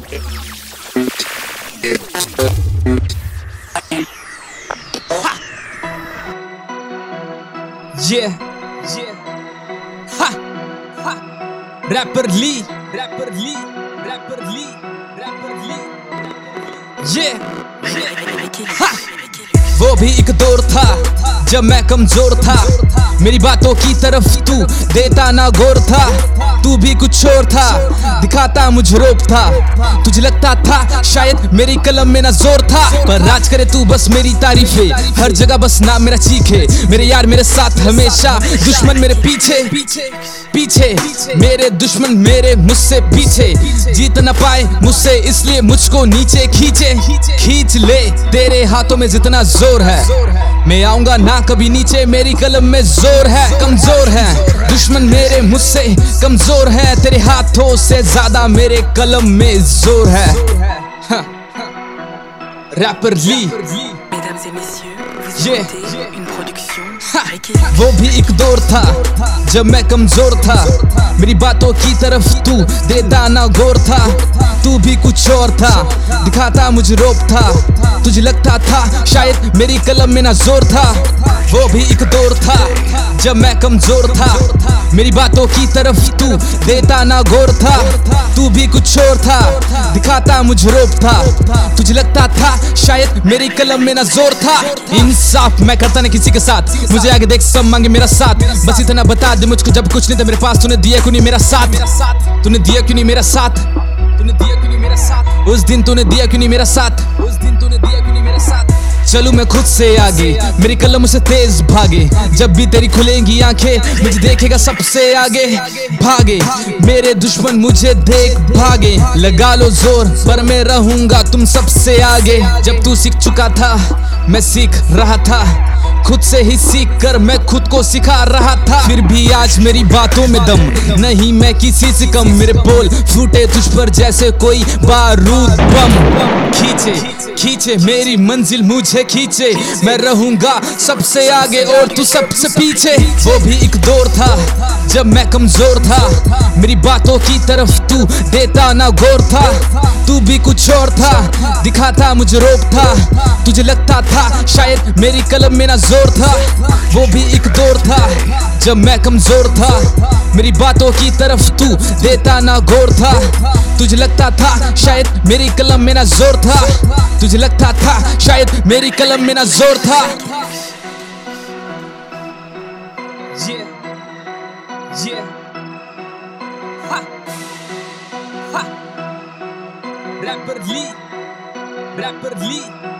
Yeah, yeah, ha, ha. Rapper Lee, rapper Lee, rapper Lee, rapper Lee, yeah, ha. वो भी एक दौर था जब मैं कमजोर था, मेरी बातों की तरफ तू देता ना गौर था। तू भी कुछ और था, दिखाता मुझे रोप था। तुझे लगता था शायद मेरी कलम में ना जोर था, पर राज करे तू बस मेरी तारीफे, हर जगह बस नाम मेरा चीखे। मेरे यार मेरे साथ हमेशा, दुश्मन मेरे पीछे पीछे। मेरे दुश्मन मेरे मुझसे पीछे, जीत न पाए मुझसे इसलिए मुझको नीचे खींचे। खींच ले तेरे हाथों में जितना जोर है, मैं आऊंगा ना कभी नीचे। मेरी कलम में जोर है, कमजोर है दुश्मन मेरे मुझसे कमजोर है। तेरे हाथों से ज्यादा मेरे कलम में जोर है। रैपर ली, Mesdames et messieurs, vous écoutez une production Ricky. वो भी एक दौर था जब मैं कमजोर था, मेरी बातों की तरफ तू देता ना गौर था। तू भी कुछ और था, दिखाता मुझे रोप था। तुझे लगता था शायद मेरी कलम में ना जोर था। वो भी एक दौर था जब मैं कमजोर था, मेरी बातों की तरफ तू देता ना गौर था। तू भी कुछ और था, दिखाता मुझे रोप था। तुझे लगता था शायद मेरी कलम में ना जोर था। इंसाफ मैं करता ना किसी के साथ, मुझे आगे देख सब मांगे मेरा साथ। बस इतना बता दे मुझको जब कुछ नहीं था मेरे पास, तूने दिया क्यों नहीं मेरा साथ? तूने दिया क्यों नहीं मेरा साथ? तूने दिया क्यों नहीं मेरा साथ? उस दिन तूने दिया क्यों नहीं मेरा साथ? उस दिन तूने दिया क्यों नहीं मेरा साथ? चलूं मैं खुद से आगे, मेरी कलम मुझसे तेज भागे। जब भी तेरी खुलेंगी आंखें, मुझे देखेगा सबसे आगे। भागे मेरे दुश्मन मुझे देख भागे, लगा लो जोर पर मैं रहूंगा तुम सबसे आगे। जब तू सीख चुका था मैं सीख रहा था, खुद से ही सीख कर मैं खुद को सिखा रहा था। फिर भी आज मेरी बातों में दम नहीं, मैं किसी से कम। मेरे बोल फूटे तुझ पर जैसे कोई बारूद बम। खींचे खींचे मेरी मंजिल मुझे खींचे, मैं रहूंगा सबसे आगे और तू सबसे पीछे। वो भी एक दौर था जब मैं कमजोर था, मेरी बातों की तरफ तू देता ना गौर था। तू भी कुछ और था, दिखाता मुझे रोप था। तुझे लगता था शायद मेरी कलम में ना जोर था। वो भी एक दौर था जब मैं कमजोर था, मेरी बातों की तरफ तू देता ना गौर था। तुझे लगता था शायद मेरी कलम में ना जोर था। तुझे लगता था शायद मेरी कलम में ना जोर था। Yeah, yeah, ha, ha. Rapper Lee, rapper Lee.